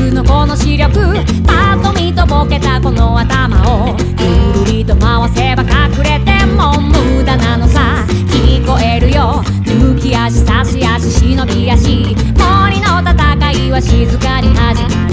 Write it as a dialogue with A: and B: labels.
A: くのこの視力、パッと見とぼけたこの頭をぐるりと回せば隠れても無駄なのさ。聞こえるよ抜き足差し足忍び足、森の戦いは静かに始まる。